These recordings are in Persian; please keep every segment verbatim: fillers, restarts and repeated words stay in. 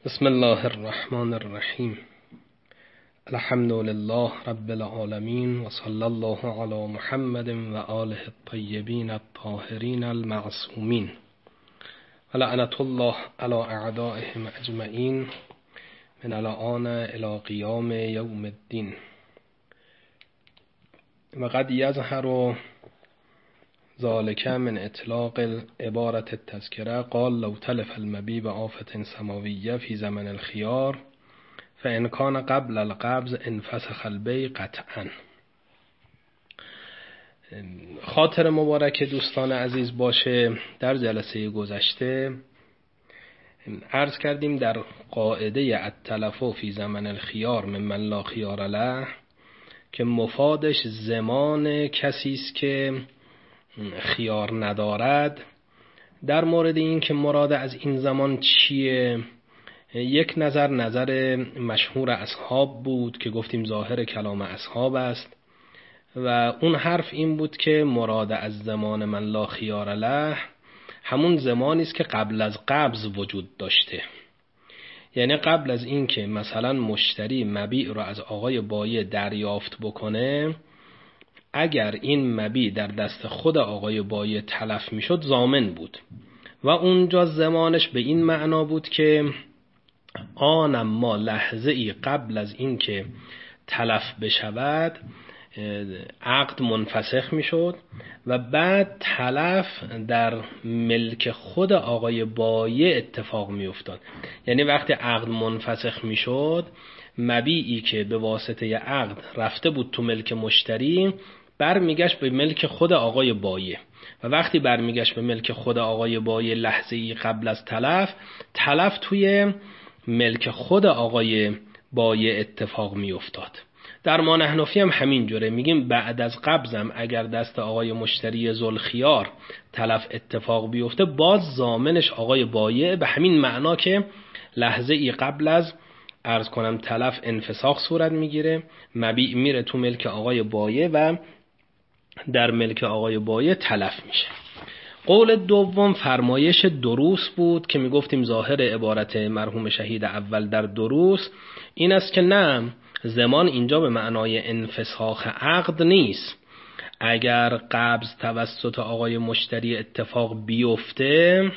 بسم الله الرحمن الرحیم. الحمد لله رب العالمین و صلی الله علی محمد و آله الطیبین الطاهرین المعصومین و لعنت الله علی اعدائهم اجمعین من الآن الی قیام یوم الدین. و قد یظهر ذالک من اطلاق عبارت التذکره قال لو تلف المبی بآفة سماویه فی زمن الخیار فان کان قبل القبض انفسخ البیع قطعا. خاطر مبارک دوستان عزیز باشه، در جلسه گذشته عرض کردیم در قاعده التلف فی زمن الخیار ممن لا خیار له که مفادش زمان کسی است که خیار ندارد. در مورد این که مراد از این زمان چیه، یک نظر نظر مشهور اصحاب بود که گفتیم ظاهر کلام اصحاب است و اون حرف این بود که مراد از زمان من لا خیار له همون زمانی است که قبل از قبض وجود داشته، یعنی قبل از این که مثلا مشتری مبیع رو از آقای بایع دریافت بکنه، اگر این مبیع در دست خود آقای بایع تلف میشد ضامن بود و اونجا زمانش به این معنا بود که آن ما لحظه ای قبل از این که تلف بشود عقد منفسخ میشد و بعد تلف در ملک خود آقای بایع اتفاق میافتاد. یعنی وقتی عقد منفسخ میشد، مبیعی که به واسطه عقد رفته بود تو ملک مشتری برمیگشت به ملک خود آقای بایع و وقتی برمیگشت به ملک خود آقای بایع لحظه ای قبل از تلف، تلف توی ملک خود آقای بایع اتفاق می افتاد. در ما حنفی هم همین جوره، میگیم بعد از قبضم اگر دست آقای مشتری ذوالخیار تلف اتفاق بیفته باز ضامنش آقای بایع، به همین معنا که لحظه ای قبل از عرض کنم تلف انفساخ صورت میگیره، مبیع میره تو ملک آقای بایع و در ملک آقای بایع تلف میشه. قول دوم فرمایش دروس بود که میگفتیم ظاهر عبارت مرحوم شهید اول در دروس این است که نه، زمان اینجا به معنای انفساخ عقد نیست. اگر قبض توسط آقای مشتری اتفاق بیفته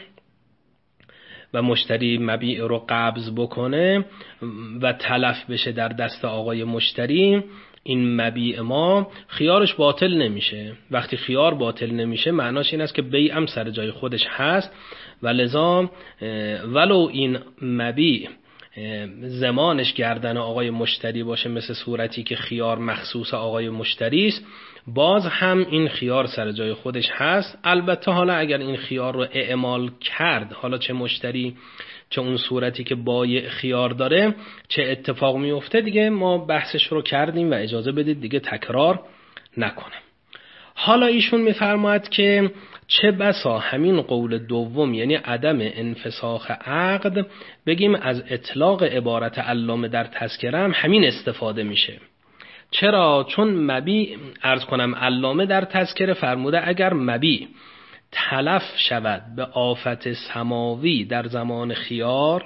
و مشتری مبیع رو قبض بکنه و تلف بشه در دست آقای مشتری، این مبیع ما خیارش باطل نمیشه. وقتی خیار باطل نمیشه معناش این است که بیع هم سر جای خودش هست و لذا ولو این مبیع زمانش گردن آقای مشتری باشه مثل صورتی که خیار مخصوص آقای مشتری است، باز هم این خیار سر جای خودش هست. البته حالا اگر این خیار رو اعمال کرد، حالا چه مشتری چه اون صورتی که بایع خیار داره، چه اتفاق میفته دیگه ما بحثش رو کردیم و اجازه بدید دیگه تکرار نکنم. حالا ایشون میفرماید که چه بسا همین قول دوم یعنی عدم انفساخ عقد بگیم از اطلاق عبارت علامه در تذکره هم همین استفاده میشه. چرا؟ چون مبیع عرض کنم علامه در تذکره فرموده اگر مبیع تلف شود به آفت سماوی در زمان خیار،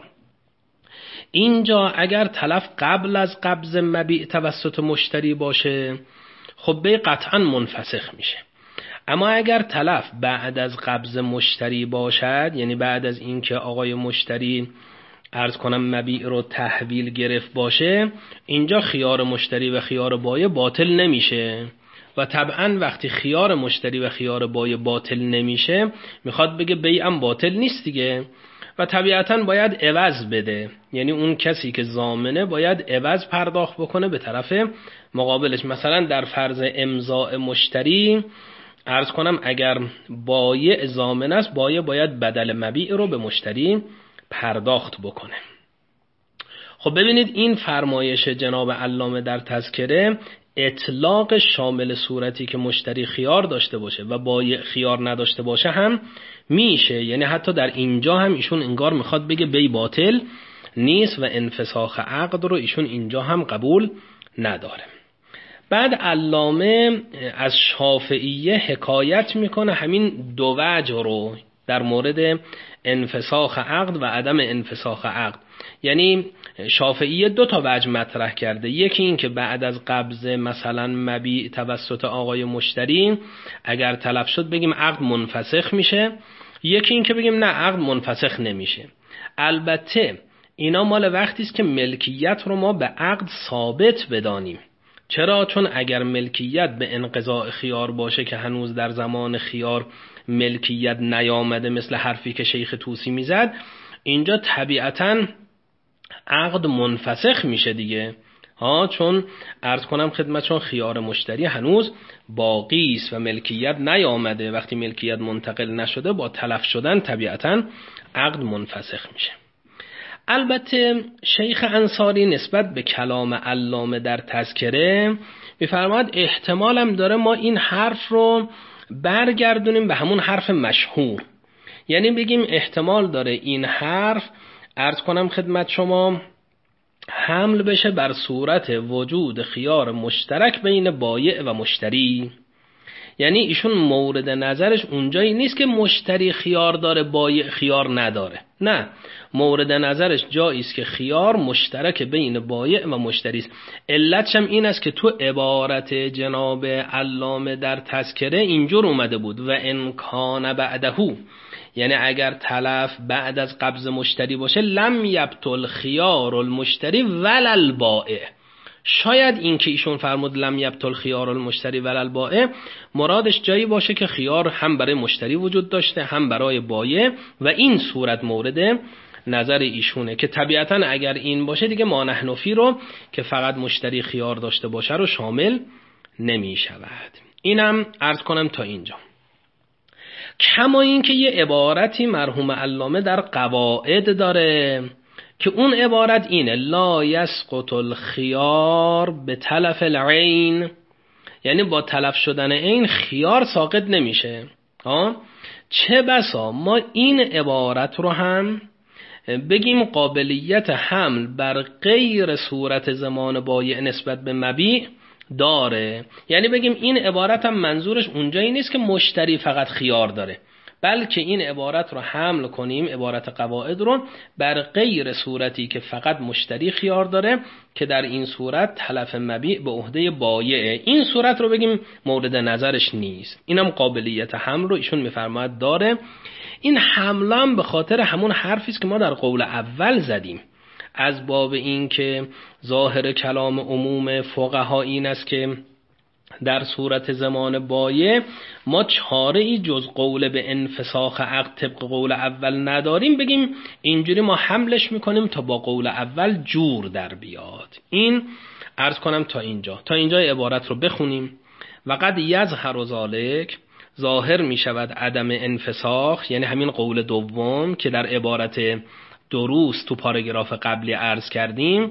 اینجا اگر تلف قبل از قبض مبیع توسط مشتری باشه خب بیع قطعا منفسخ میشه. اما اگر تلف بعد از قبض مشتری باشد، یعنی بعد از اینکه آقای مشتری عرض کنم مبیع رو تحویل گرفت باشه، اینجا خیار مشتری و خیار بایع باطل نمیشه و طبعا وقتی خیار مشتری و خیار بایع باطل نمیشه میخواد بگه بیع هم باطل نیست دیگه و طبیعتا باید عوض بده، یعنی اون کسی که ضامنه باید عوض پرداخت بکنه به طرف مقابلش. مثلا در فرض امضاء مشتری عرض کنم اگر بایع ضامن است، بایع باید بدل مبیع رو به مشتری پرداخت بکنه. خب ببینید این فرمایش جناب علامه در تذکره اطلاق شامل صورتی که مشتری خیار داشته باشه و بایع خیار نداشته باشه هم میشه، یعنی حتی در اینجا هم ایشون انگار میخواد بگه بیع باطل نیست و انفساخ عقد رو ایشون اینجا هم قبول نداره. بعد علامه از شافعیه حکایت میکنه همین دو وجه رو در مورد انفساخ عقد و عدم انفساخ عقد. یعنی شافعی دو تا وجه مطرح کرده، یکی این که بعد از قبض مثلا مبیع توسط آقای مشتری اگر تلف شد بگیم عقد منفسخ میشه، یکی این که بگیم نه عقد منفسخ نمیشه. البته اینا مال وقتی است که ملکیت رو ما به عقد ثابت بدانیم. چرا؟ چون اگر ملکیت به انقضاء خیار باشه که هنوز در زمان خیار ملکیت نیامده، مثل حرفی که شیخ طوسی میزد، اینجا طبیعتاً عقد منفسخ میشه دیگه ها، چون عرض کنم خدمت چون خیار مشتری هنوز باقی است و ملکیت نیامده. وقتی ملکیت منتقل نشده با تلف شدن طبیعتاً عقد منفسخ میشه. البته شیخ انصاری نسبت به کلام علامه در تذکره میفرماید احتمالم داره ما این حرف رو برگردونیم به همون حرف مشهور، یعنی بگیم احتمال داره این حرف عرض کنم خدمت شما حمل بشه بر صورت وجود خیار مشترک بین بایع و مشتری. یعنی ایشون مورد نظرش اونجایی نیست که مشتری خیار داره بایع خیار نداره، نه، مورد نظرش جایی است که خیار مشترک بین بایع و مشتری است. علتش هم این است که تو عبارت جناب علامه در تذکره اینجور اومده بود و ان کان بعدهو، یعنی اگر تلف بعد از قبض مشتری باشه لم یبطل خیار المشتری ولل بائع. شاید این که ایشون فرمود لم یبطل خیار المشتری ولل بائع مرادش جایی باشه که خیار هم برای مشتری وجود داشته هم برای بایع و این صورت مورد نظر ایشونه که طبیعتاً اگر این باشه دیگه ما نحنفی رو که فقط مشتری خیار داشته باشه رو شامل نمی شود. اینم عرض کنم تا اینجا. کما این که یه عبارتی مرحوم علامه در قواعد داره که اون عبارت اینه لا یسقط الخیار به تلف العین، یعنی با تلف شدن عین خیار ساقط نمیشه. ها چه بسا ما این عبارت رو هم بگیم قابلیت حمل بر غیر صورت زمان بایع نسبت به مبیع داره، یعنی بگیم این عبارت هم منظورش اونجایی نیست که مشتری فقط خیار داره، بلکه این عبارت رو حمل کنیم، عبارت قواعد رو، بر غیر صورتی که فقط مشتری خیار داره که در این صورت تلف مبیع به عهده بایعه. این صورت رو بگیم مورد نظرش نیست. اینم قابلیت حمل رو ایشون میفرماید داره. این حمل هم به خاطر همون حرفی است که ما در قول اول زدیم، از باب این که ظاهر کلام عموم فقها این است که در صورت زمان بایع ما چاره ای جز قول به انفساخ عقد طبق قول اول نداریم، بگیم اینجوری ما حملش میکنیم تا با قول اول جور در بیاد. این عرض کنم تا اینجا تا اینجا عبارت رو بخونیم. و قد یظهر ذلک، ظاهر میشود عدم انفساخ، یعنی همین قول دوم که در عبارت دروس تو پاراگراف قبلی عرض کردیم،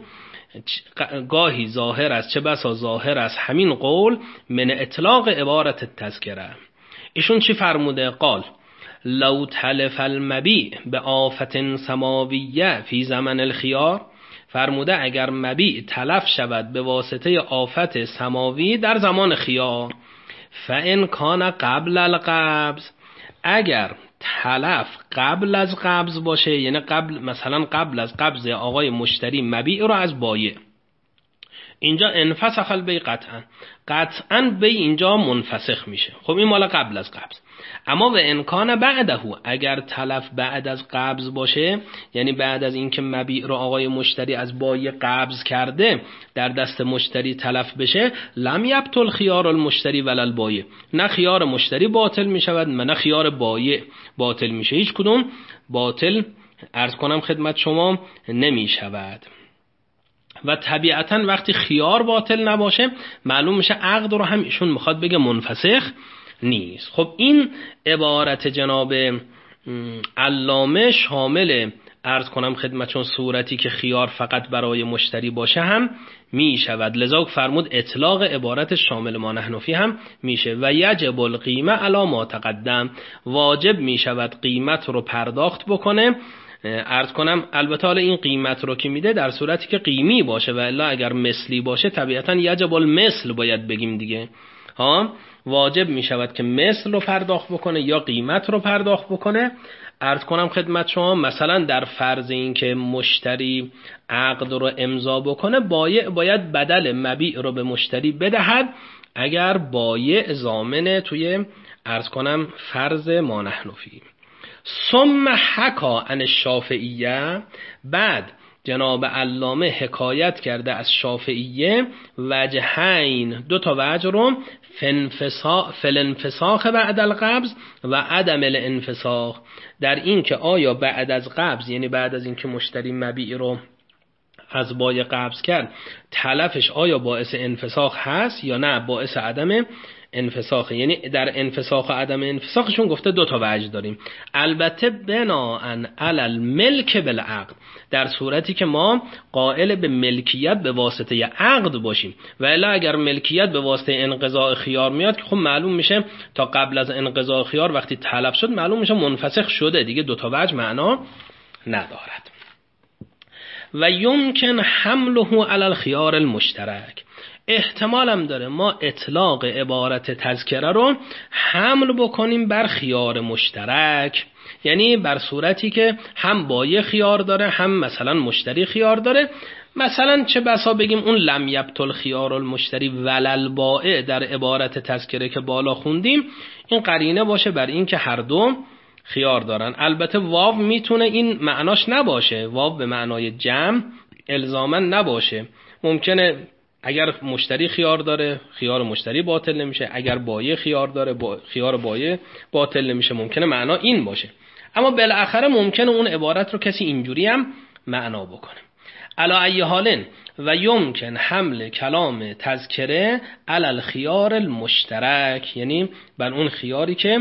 گاهی ظاهر است چه بسا ظاهر است همین قول من اطلاق عبارت تذکره. ایشون چی فرموده؟ قال لو تلف المبیع به آفت سماویه فی زمن الخیار، فرموده اگر مبیع تلف شود به واسطه آفت سماوی در زمان خیار، فان کان قبل القبض، اگر تلف قبل از قبض باشه، یعنی قبل مثلا قبل از قبض آقای مشتری مبیع رو از بایع، اینجا انفسخ البیع قطعا قطعا بی اینجا منفسخ میشه. خب این مال قبل از قبض. اما و امکان بعده، اگر تلف بعد از قبض باشه، یعنی بعد از اینکه مبیع رو آقای مشتری از بایع قبض کرده در دست مشتری تلف بشه، لم یبطل خیار المشتری ولا البایع، نه خیار مشتری باطل میشود نه خیار بایع باطل میشه، هیچ کدوم باطل عرض کنم خدمت شما نمیشود. و طبیعتاً وقتی خیار باطل نباشه معلوم میشه عقد رو هم ایشون میخواد بگه منفسخ نیست. خب این عبارت جناب علامه شامل عرض کنم خدمتشون صورتی که خیار فقط برای مشتری باشه هم میشود، لذا فرمود اطلاق عبارت شامل ما نحنفی هم میشه. و یجب القیمه علی ما تقدم، واجب میشود قیمت رو پرداخت بکنه. عرض کنم البته حالا این قیمت رو که میده در صورتی که قیمی باشه، و الا اگر مثلی باشه طبیعتا یجب المثل باید بگیم دیگه. ها واجب می شود که مثل رو پرداخت بکنه یا قیمت رو پرداخت بکنه. عرض کنم خدمت شما مثلا در فرض این که مشتری عقد رو امضا بکنه، بایع باید بدل مبیع رو به مشتری بدهد اگر بایع ضامن توی عرض کنم فرض ما نحن فیه. ثم حکا عن الشافعیه، بعد جناب علامه حکایت کرده از شافعیه وجهین، دو تا وجه رو، فالانفساخ بعد القبض و عدم الانفساخ، در این که آیا بعد از قبض یعنی بعد از این که مشتری مبیع رو از بایع قبض کرد تلفش آیا باعث انفساخ هست یا نه باعث عدم انفساخ. یعنی در انفساخ و عدم انفساخشون گفته دو تا وجه داریم. البته بناءً علی الملک بالعقد، در صورتی که ما قائل به ملکیت به واسطه عقد باشیم، و الا اگر ملکیت به واسطه انقضاء خیار میاد که خب معلوم میشه تا قبل از انقضاء خیار وقتی تلف شد معلوم میشه منفسخ شده دیگه، دو تا وجه معنا ندارد. و یمکن حمله علی الخیار المشترک، احتمال هم داره ما اطلاق عبارت تذکره رو حمل بکنیم بر خیار مشترک، یعنی بر صورتی که هم بایع خیار داره هم مثلا مشتری خیار داره. مثلا چه بسا بگیم اون لم یبطل خیار المشتری ولل بایع در عبارت تذکره که بالا خوندیم این قرینه باشه بر این که هر دو خیار دارن. البته واو میتونه این معناش نباشه، واو به معنای جمع الزاما نباشه، ممکنه اگر مشتری خیار داره خیار مشتری باطل نمیشه، اگر بایع خیار داره با خیار بایع باطل نمیشه، ممکنه معنا این باشه، اما بالاخره ممکنه اون عبارت رو کسی اینجوری هم معنا بکنه. علی ای حال و یمکن حمل کلام تذکره علی الخیار المشترک، یعنی بر اون خیاری که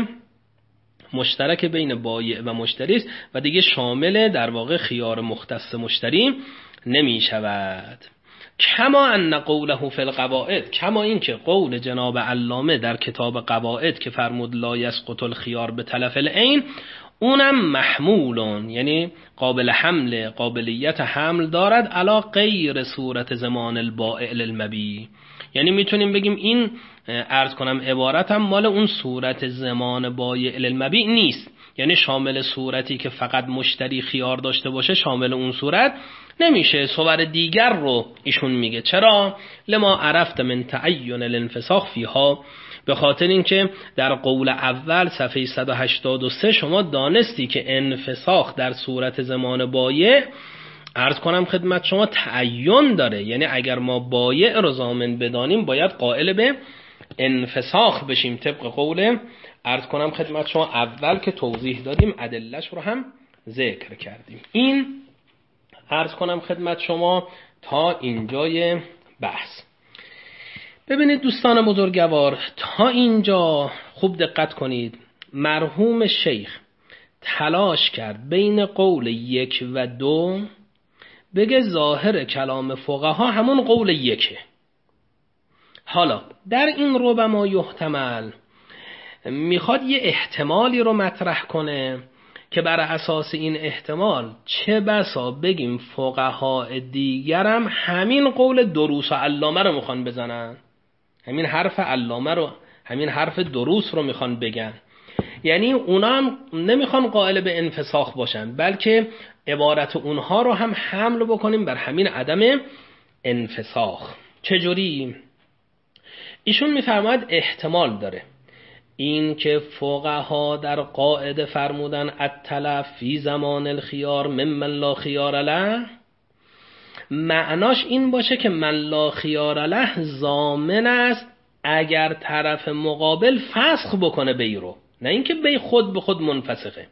مشترک بین بایع و مشتری است و دیگه شامل در واقع خیار مختص مشتری نمی شود. کما ان قوله فی القواعد، کما این که قول جناب علامه در کتاب قواعد که فرمود لا یسقط الخیار به تلف العین، اونم محمولون یعنی قابل حمل، قابلیت حمل دارد علا غیر صورت زمان البائع للمبیع، یعنی میتونیم بگیم این عرض کنم عبارت هم مال اون صورت زمان بایع للمبیع نیست، یعنی شامل صورتی که فقط مشتری خیار داشته باشه شامل اون صورت نمیشه. صور دیگر رو ایشون میگه چرا؟ لما عرفت من تعین الانفساخ فیها، به خاطر اینکه در قول اول صفحه صد و هشتاد و سه شما دانستی که انفساخ در صورت زمان بایع عرض کنم خدمت شما تعین داره، یعنی اگر ما بایع رو ضامن بدانیم باید قائل به انفساخ بشیم طبق قول عرض کنم خدمت شما اول که توضیح دادیم ادلش رو هم ذکر کردیم. این عرض کنم خدمت شما تا اینجای بحث. ببینید دوستان بزرگوار تا اینجا خوب دقت کنید، مرحوم شیخ تلاش کرد بین قول یک و دو بگه ظاهر کلام فقها همون قول یکه. حالا در این ربما یحتمل میخواد یه احتمالی رو مطرح کنه که بر اساس این احتمال چه بسا بگیم فقها دیگرم همین قول دروس و علامه رو میخوان بزنن، همین حرف علامه رو، همین حرف دروس رو میخوان بگن، یعنی اونا هم نمیخوان قائل به انفساخ باشن بلکه عبارت اونها رو هم حمل بکنیم بر همین عدم انفساخ. چجوری؟ ایشون میفرماید احتمال داره این که فقها در قاعده فرمودن التلف فی زمان الخیار ممن لا خیار له، معناش این باشه که من لا خیار له ضامن است اگر طرف مقابل فسخ بکنه بی رو، نه اینکه بی خود به خود منفسخه.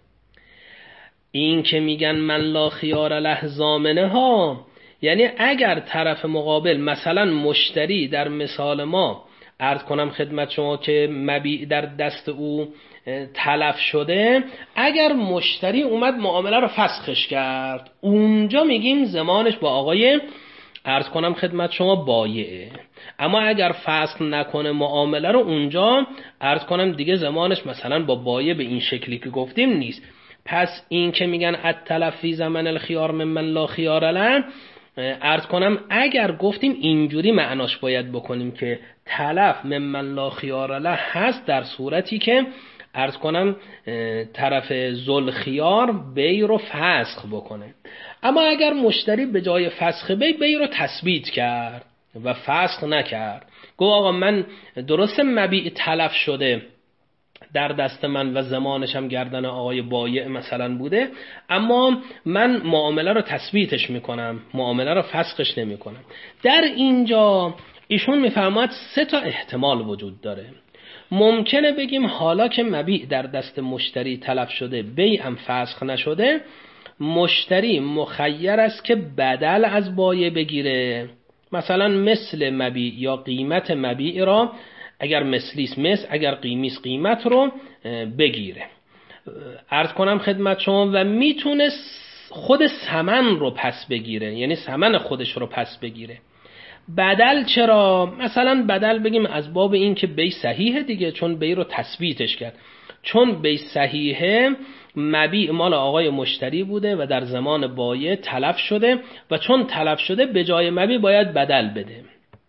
این که میگن من لا خیار له ضامنه ها یعنی اگر طرف مقابل مثلا مشتری در مثال ما عرض کنم خدمت شما که مبیع در دست او تلف شده، اگر مشتری اومد معامله رو فسخش کرد اونجا میگیم زمانش با آقای عرض کنم خدمت شما بایعه، اما اگر فسخ نکنه معامله رو اونجا عرض کنم دیگه زمانش مثلا با بایع به این شکلی که گفتیم نیست. پس این که میگن التلف فی زمن الخیار ممن لا خیار له، عرض کنم اگر گفتیم اینجوری معناش باید بکنیم که تلف ممن لا خیار له هست در صورتی که عرض کنم طرف ذوالخیار بی رو فسخ بکنه. اما اگر مشتری به جای فسخ بی بی رو تثبیت کرد و فسخ نکرد، گفت آقا من درست مبیع تلف شده در دست من و زمانش هم گردن آقای بایع مثلا بوده، اما من معامله رو تثبیتش میکنم، معامله رو فسخش نمیکنم. در اینجا ایشون میفرماید سه تا احتمال وجود داره. ممکنه بگیم حالا که مبیع در دست مشتری تلف شده، بیع هم فسخ نشده، مشتری مخیر است که بدل از بایع بگیره، مثلا مثل مبیع یا قیمت مبیع را اگر مثلیس مثل، اگر قیمیس قیمت رو بگیره. عرض کنم خدمت شما و میتونه خود ثمن رو پس بگیره، یعنی ثمن خودش رو پس بگیره. بدل چرا؟ مثلا بدل بگیم از باب این که بی صحیحه دیگه، چون بی رو تثبیتش کرد، چون بی صحیحه مبیع مال آقای مشتری بوده و در زمان بایع تلف شده و چون تلف شده به جای مبیع باید بدل بده.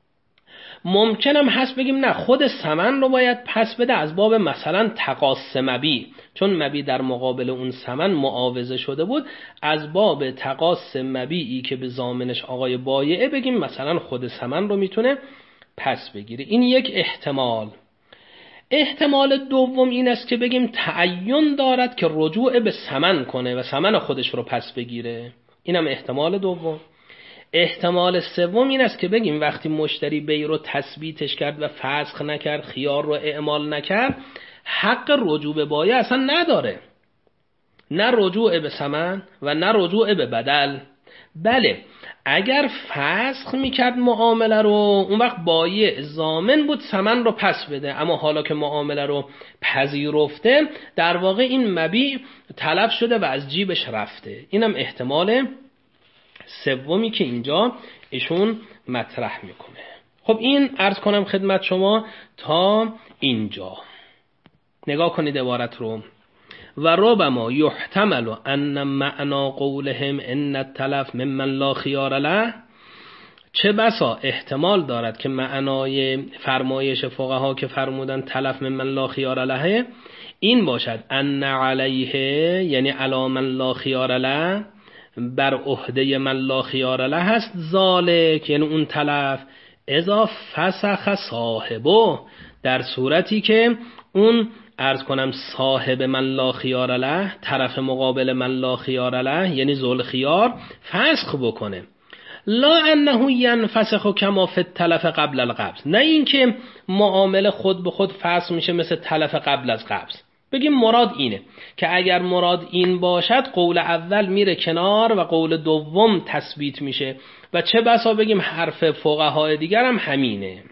ممکنم هست بگیم نه، خود ثمن رو باید پس بده از باب مثلا تقاص مبیع، چون مبیع در مقابل اون ثمن معاوضه شده بود، از باب تقاص مبیعی که به ضامنش آقای بایعه بگیم مثلا خود ثمن رو میتونه پس بگیره. این یک احتمال. احتمال دوم این است که بگیم تعین دارد که رجوع به ثمن کنه و ثمن خودش رو پس بگیره. اینم احتمال دوم. احتمال سوم این است که بگیم وقتی مشتری بی رو تثبیتش کرد و فسخ نکرد، خیار رو اعمال نکرد، حق رجوع به بایع اصلا نداره، نه رجوع به ثمن و نه رجوع به بدل. بله اگر فسخ میکرد معامله رو، اون وقت بایع ضامن بود ثمن رو پس بده، اما حالا که معامله رو پذیرفته در واقع این مبیع تلف شده و از جیبش رفته. اینم احتمال سومی که اینجا ایشون مطرح میکنه. خب این عرض کنم خدمت شما تا اینجا. نگاه کنید عبارت رو. و ربما یحتمل ان معنا قولهم ان التلف ممن لا خیار له، چه بسا احتمال دارد که معنای فرمایش فقها که فرمودن تلف ممن لا خیار له این باشد ان علیه، یعنی علی من لا خیار له، بر عهده من لا خیار له هست ذالک، یعنی اون تلف اذا فسخ صاحبه، در صورتی که اون عرض کنم صاحب من لا خیار له، طرف مقابل من لا خیار له یعنی ذوالخیار فسخ بکنه. لا انه ینفسخ کما فی التلف قبل القبض، نه اینکه معامله خود به خود فسخ میشه مثل تلف قبل از قبض. بگیم مراد اینه که اگر مراد این باشد قول اول میره کنار و قول دوم تثبیت میشه و چه بسا بگیم حرف فقهای دیگر هم همینه.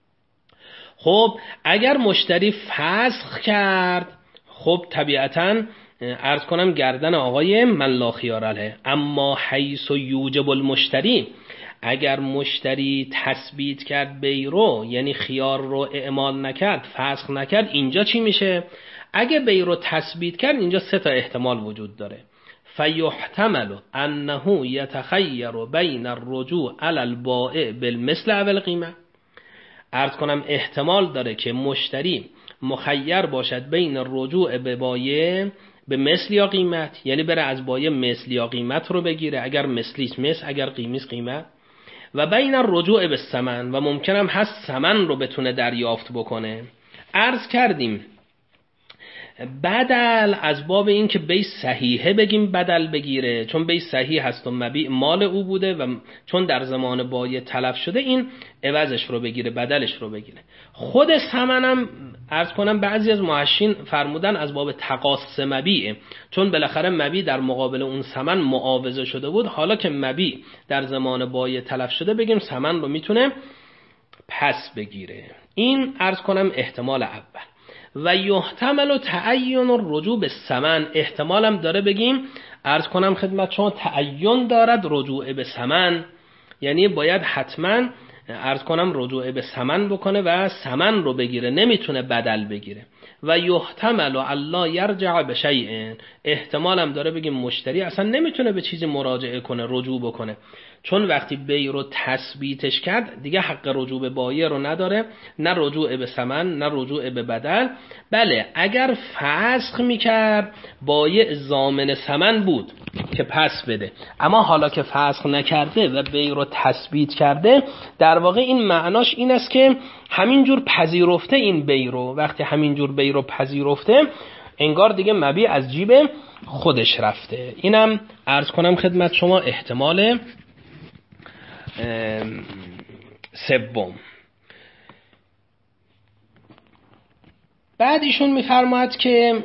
خب اگر مشتری فسخ کرد، خب طبیعتاً عرض کنم گردن آقای من لا خیار له. اما حیث یوجب المشتری، اگر مشتری تثبیت کرد بی رو، یعنی خیار رو اعمال نکرد، فسخ نکرد، اینجا چی میشه؟ اگه بی رو تثبیت کرد اینجا سه تا احتمال وجود داره. فیحتمل انه یتخیر بین الرجوع علی البائع بالمثل او القیمه، عرض کنم احتمال داره که مشتری مخیر باشد بین رجوع به بایع به مثل یا قیمت، یعنی بره از بایع مثل یا قیمت رو بگیره، اگر مثلیس مثل، اگر قیمیس قیمت، و بین الرجوع به ثمن، و ممکنم هست ثمن رو بتونه دریافت بکنه. عرض کردیم بدل از باب این که بی صحیحه بگیم بدل بگیره، چون بی صحیح هست و مبیع مال او بوده و چون در زمان بایع تلف شده این عوضش رو بگیره، بدلش رو بگیره. خود ثمنم عرض کنم بعضی از محشین فرمودن از باب تقاص مبیع، چون بالاخره مبیع در مقابل اون ثمن معاوضه شده بود، حالا که مبیع در زمان بایع تلف شده بگیم ثمن رو میتونه پس بگیره. این عرض کنم احتمال اول. و یحتمل تعین الرجوع به ثمن، احتمالم داره بگیم عرض کنم خدمت شما تعین دارد رجوع به ثمن، یعنی باید حتما عرض کنم رجوع به ثمن بکنه و ثمن رو بگیره، نمیتونه بدل بگیره. و یحتمل الله یرجع به شیء، احتمال هم داره بگیم مشتری اصلا نمیتونه به چیزی مراجعه کنه، رجوع بکنه، چون وقتی بیع رو تثبیتش کرد دیگه حق رجوع به بایع رو نداره، نه رجوع به ثمن نه رجوع به بدل. بله اگر فسخ میکرد بایع ضامن ثمن بود که پس بده، اما حالا که فسخ نکرده و بیع رو تثبیت کرده، در واقع این معناش این است که همینجور پذیرفته این بیع رو. وقتی همینجور بیع رو پذیرفته انگار دیگه مبیع از جیب خودش رفته. اینم عرض کنم خدمت شما احتمال سوم. بعد ایشون میفرماید که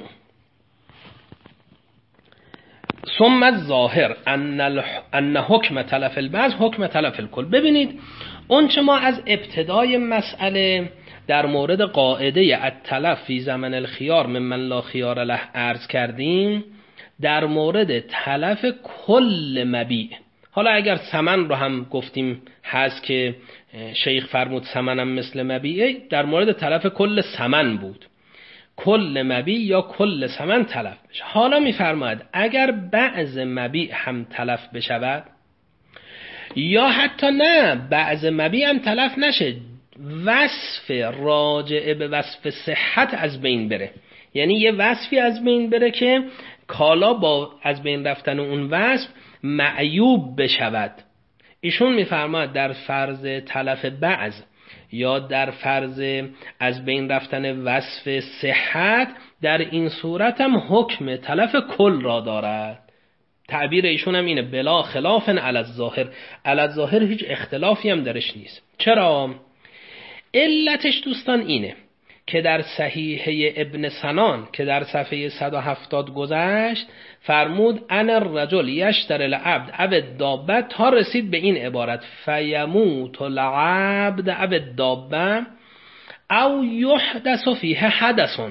ثم الظاهر ان ان حکم تلف البعض حکم تلف الکل. ببینید اون چه ما از ابتدای مسئله در مورد قاعده التلف فی زمن الخیار ممن لا خیار له عرض کردیم، در مورد تلف کل مبیع، حالا اگر ثمن رو هم گفتیم هست که شیخ فرمود ثمنم مثل مبیعه، در مورد تلف کل ثمن بود، کل مبیع یا کل ثمن تلف بشه. حالا میفرماید اگر بعض مبیع هم تلف بشود یا حتی نه بعض مبیع هم تلف نشه، وصف راجع به وصف صحت از بین بره، یعنی یه وصفی از بین بره که کالا با از بین رفتن اون وصف معیوب بشود. ایشون میفرماید در فرض تلف بعض یا در فرض از بین رفتن وصف صحت، در این صورت هم حکم تلف کل را دارد. تعبیر ایشون هم اینه بلا خلاف علی الظاهر، علی الظاهر هیچ اختلافی هم درش نیست. چرا؟ علتش دوستان اینه که در صحیحه ابن سنان که در صفحه صد و هفتاد گذشت فرمود ان الرجل یشتری العبد او الدابه تا رسید به این عبارت فیموت العبد او الدابه او یحدث فیه حدث،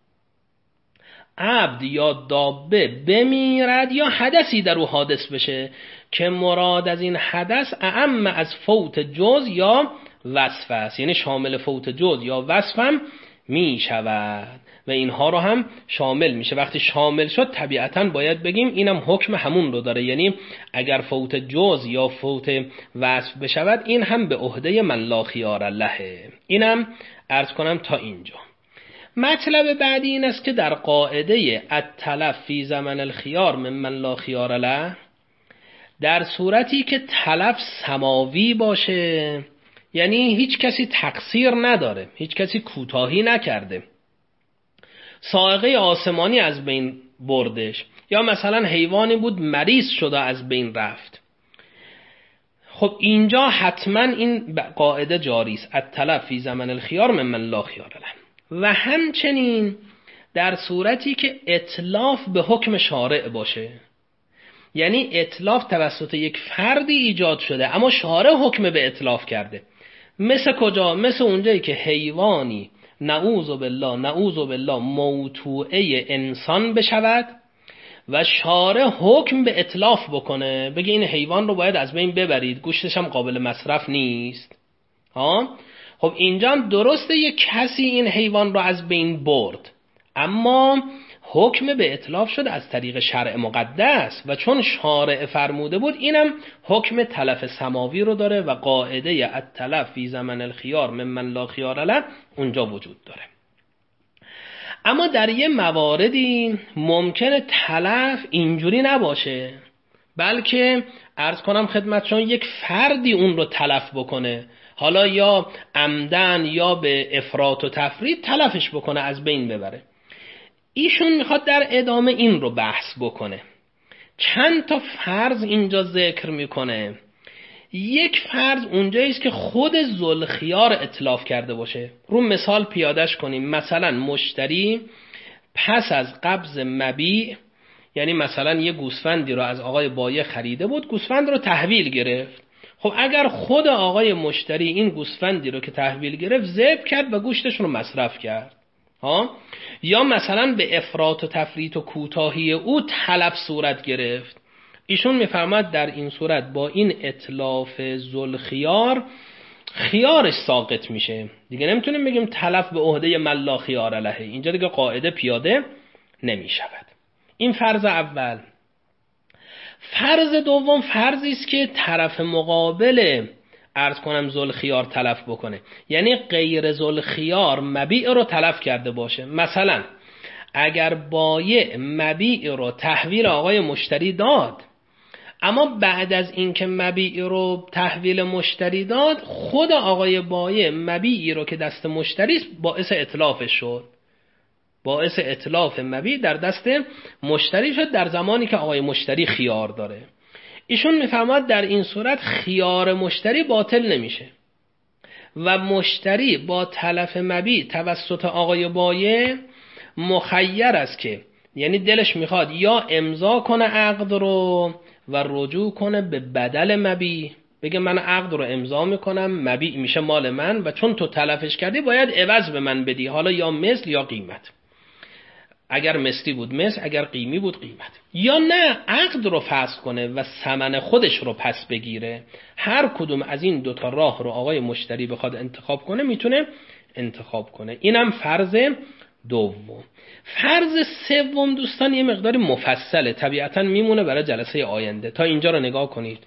عبد یا دابه بمیرد یا حدثی در او حادث بشه که مراد از این حدث اعم از فوت جز یا وصف است، یعنی شامل فوت جز یا وصف هم می شود و اینها رو هم شامل میشه. وقتی شامل شد طبیعتاً باید بگیم اینم حکم همون رو داره، یعنی اگر فوت جز یا فوت وصف بشود این هم به عهده من لا خیار له. اینم عرض کنم تا اینجا. مطلب بعدی این است که در قاعده التلف فی زمن الخیار ممن لا خیار له، در صورتی که تلف سماوی باشه، یعنی هیچ کسی تقصیر نداره، هیچ کسی کوتاهی نکرده، صاعقه آسمانی از بین بردش، یا مثلا حیوانی بود مریض شده از بین رفت، خب اینجا حتما این قاعده جاری است، التلف فی زمن الخیار ممن لا خیار له. و همچنین در صورتی که اتلاف به حکم شارع باشه، یعنی اتلاف توسط یک فردی ایجاد شده اما شارع حکم به اتلاف کرده. مثل کجا؟ مثل اونجایی که حیوانی نعوذ بالله نعوذ بالله موتوعه انسان بشود و شارع حکم به اتلاف بکنه، بگه این حیوان رو باید از بین ببرید، گوشتش هم قابل مصرف نیست. ها؟ خب اینجا هم درسته یک کسی این حیوان رو از بین برد، اما حکم به اتلاف شد از طریق شرع مقدس و چون شارع فرموده بود، اینم حکم تلف سماوی رو داره و قاعده التلف فی زمن الخیار ممن لا خیار له اونجا وجود داره. اما در یه مواردی ممکنه تلف اینجوری نباشه، بلکه عرض کنم خدمتشون یک فردی اون رو تلف بکنه، حالا یا عمدن یا به افراط و تفرید تلفش بکنه، از بین ببره. ایشون میخواد در ادامه این رو بحث بکنه. چند تا فرض اینجا ذکر میکنه. یک فرض اونجایی است که خود ذوالخیار اتلاف کرده باشه. رو مثال پیادش کنیم. مثلا مشتری پس از قبض مبیع، یعنی مثلا یه گوسفندی رو از آقای بایع خریده بود، گوسفند رو تحویل گرفت. خب اگر خود آقای مشتری این گوسفندی رو که تحویل گرفت ذبح کرد و گوشتش رو مصرف کرد، ها، یا مثلا به افراط و تفریط و کوتاهی او تلف صورت گرفت، ایشون میفرماد در این صورت با این اتلاف ذوالخیار خیارش ساقط میشه دیگه. نمیتونیم بگیم تلف به عهده من لا خیار له، اینجا دیگه قاعده پیاده نمیشود. این فرض اول. فرض دوم فرضی است که طرف مقابل عرض کنم ذوالخیار تلف بکنه، یعنی غیر ذوالخیار مبیع رو تلف کرده باشه. مثلا اگر بایع مبیع رو تحویل آقای مشتری داد، اما بعد از اینکه مبیع رو تحویل مشتری داد، خود آقای بایع مبیعی رو که دست مشتری است باعث اتلافش شد، باعث اتلاف مبیع در دست مشتری شد در زمانی که آقای مشتری خیار داره. ایشون میفرماد در این صورت خیار مشتری باطل نمیشه و مشتری با تلف مبیع توسط آقای بایع مخیر است که، یعنی دلش میخواد یا امضا کنه عقد رو و رجوع کنه به بدل مبیع، بگه من عقد رو امضا میکنم، مبیع میشه مال من و چون تو تلفش کردی باید عوض به من بدی، حالا یا مثل یا قیمت، اگر مثلی بود مثل، اگر قیمی بود قیمت. یا نه عقد رو فسخ کنه و ثمن خودش رو پس بگیره. هر کدوم از این دوتا راه رو آقای مشتری بخواد انتخاب کنه میتونه انتخاب کنه. اینم فرض دوم. فرض سوم دوستان یه مقداری مفصله، طبیعتا میمونه برای جلسه آینده. تا اینجا رو نگاه کنید.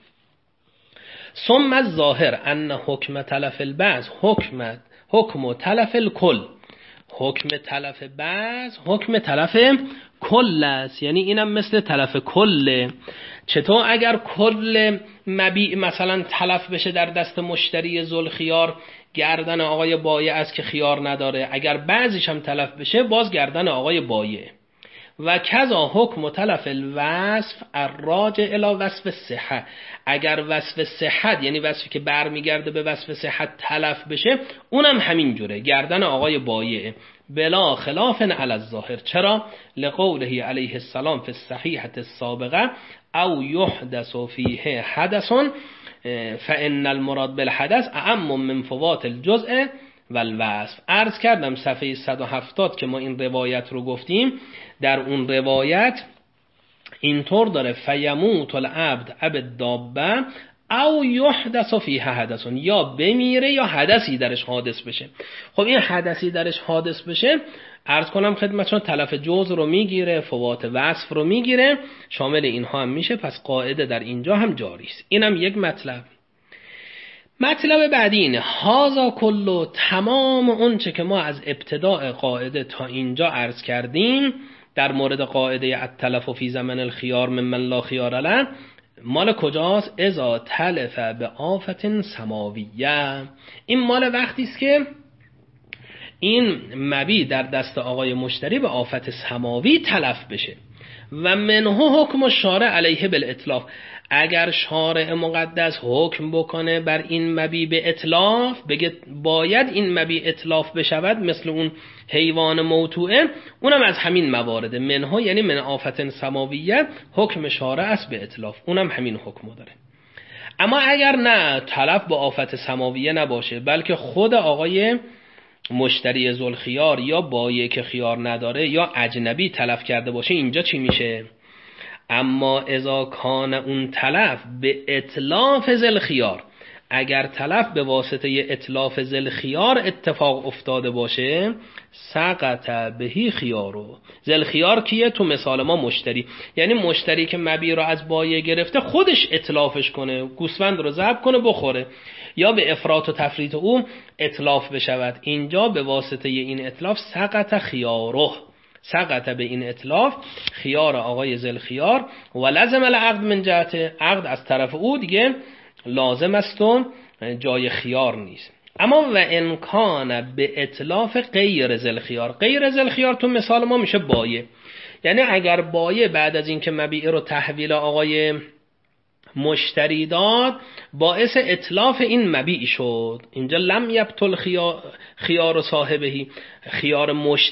ثم الظاهر ان حکم تلف البعض حکم حکم تلف الکل، حکم تلف بعض حکم تلف کل است، یعنی اینم مثل تلف کله. چطور؟ اگر کل مبیع مثلا تلف بشه در دست مشتری ذوالخیار، گردن آقای بایع است که خیار نداره، اگر بعضیش هم تلف بشه باز گردن آقای بایع. و کذا حکم تلف الوصف الراجع الی وصف صحت، اگر وصف صحت یعنی وصفی که برمیگرده به وصف صحت تلف بشه، اونم همین جوره گردن آقای بایع بلا خلاف علی الظاهر. چرا؟ لقوله علیه السلام فی الصحیحة السابقه او یحدث فیه حدث فان المراد بالحدث اعم من فوات الجزء والوصف. عرض کردم صفحه صد و هفتاد که ما این روایت رو گفتیم، در اون روایت اینطور داره فیموت العبد عبد دابه او یحدث فیه حدث، یا بمیره یا حدثی درش حادث بشه. خب این حدثی درش حادث بشه عرض کنم خدمتشون تلف جزء رو میگیره، فوات وصف رو میگیره، شامل اینها هم میشه. پس قاعده در اینجا هم جاری است. اینم یک مطلب. مطلب بعدی اینه هازا کلو، تمام اون چه که ما از ابتداء قاعده تا اینجا عرض کردیم در مورد قاعده التلف فی زمن الخیار ممن لا خیار له، مال کجاست؟ اذا تلف به آفت سماویه. این مال وقتی است که این مبیع در دست آقای مشتری به آفت سماوی تلف بشه. و منه حکم شارع علیه بالاتلاف، اگر شارع مقدس حکم بکنه بر این مبیع به اتلاف، بگه باید این مبیع اتلاف بشود مثل اون حیوان موتوعه، اونم از همین موارد. منها یعنی من آفت سماویه، حکم شارع است به اتلاف، اونم همین حکم داره. اما اگر نه تلف به آفت سماویه نباشه، بلکه خود آقای مشتری ذوالخیار یا بایع که خیار نداره یا اجنبی تلف کرده باشه، اینجا چی میشه؟ اما اذا کان اون تلف به اتلاف ذوالخیار، اگر تلف به واسطه اتلاف ذوالخیار اتفاق افتاده باشه، سقط بهی خیارو. ذوالخیار کیه؟ تو مثال ما مشتری، یعنی مشتری که مبیع رو از بایع گرفته خودش اتلافش کنه، گوسفند رو ذبح کنه بخوره، یا به افراط و تفریط او اتلاف بشود. اینجا به واسطه این اتلاف سقط خیاره، سقط به این اتلاف خیار آقای ذوالخیار. و لازم العقد من جهت، عقد از طرف او دیگه لازم است و جای خیار نیست. اما و امکان به اتلاف غیر ذوالخیار، غیر ذوالخیار تو مثال ما میشه بایع، یعنی اگر بایع بعد از اینکه مبیع رو تحویل آقای مشتری داد باعث اتلاف این مبیع شد، اینجا لم یبطل خیار, خیار صاحبهی، خیار مشتری